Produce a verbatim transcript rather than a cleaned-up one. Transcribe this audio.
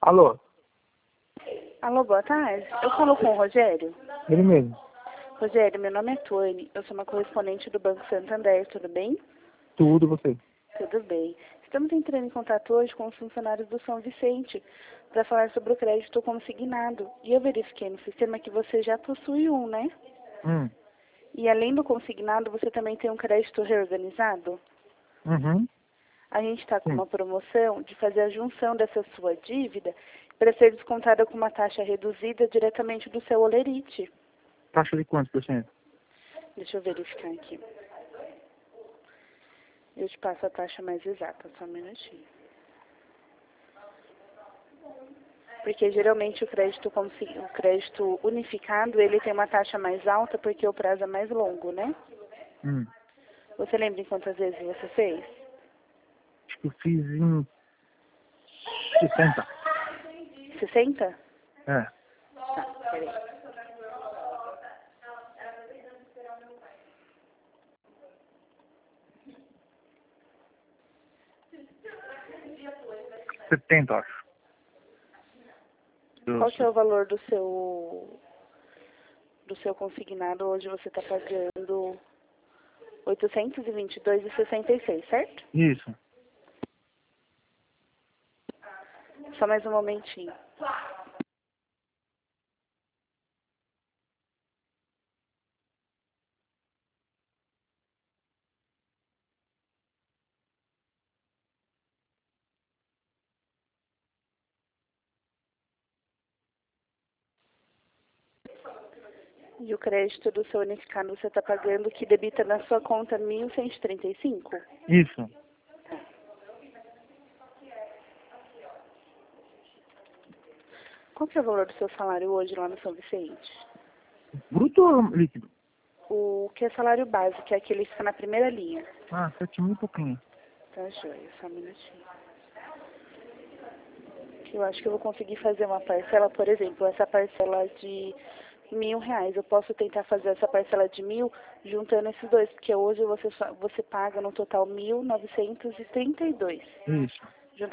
Alô? Alô, boa tarde. Eu falo com o Rogério. Ele mesmo. Rogério, meu nome é Tony. Eu sou uma correspondente do Banco Santander, tudo bem? Tudo você. Tudo bem. Estamos entrando em contato hoje com os funcionários do São Vicente para falar sobre o crédito consignado. E eu verifiquei no sistema que você já possui um, né? Hum. E além do consignado, você também tem um crédito reorganizado? Uhum. A gente está com Sim. uma promoção de fazer a junção dessa sua dívida para ser descontada com uma taxa reduzida diretamente do seu Olerite. Taxa de quantos por cento? Deixa eu verificar aqui. Eu te passo a taxa mais exata, só um minutinho. Porque geralmente o crédito, consi- o crédito unificado, ele tem uma taxa mais alta porque o prazo é mais longo, né? Hum. Você lembra em quantas vezes você fez? Acho que eu fiz em sessenta. sessenta? É. Tá, peraí. setenta, acho. Qual que é o valor do seu do seu consignado? Hoje você está pagando oitocentos e vinte e dois reais e sessenta e seis, certo? Isso. Só mais um momentinho. E o crédito do seu unificado você está pagando que debita na sua conta mil cento e trinta e cinco? Isso. Qual que é o valor do seu salário hoje lá no São Vicente? Bruto ou líquido? O que é salário básico, que é aquele que fica na primeira linha. Ah, sete mil e pouquinho. Tá, joia, só um minutinho. Eu acho que eu vou conseguir fazer uma parcela, por exemplo, essa parcela de mil reais. Eu posso tentar fazer essa parcela de mil juntando esses dois, porque hoje você, só- você paga no total mil novecentos e trinta e dois. Isso.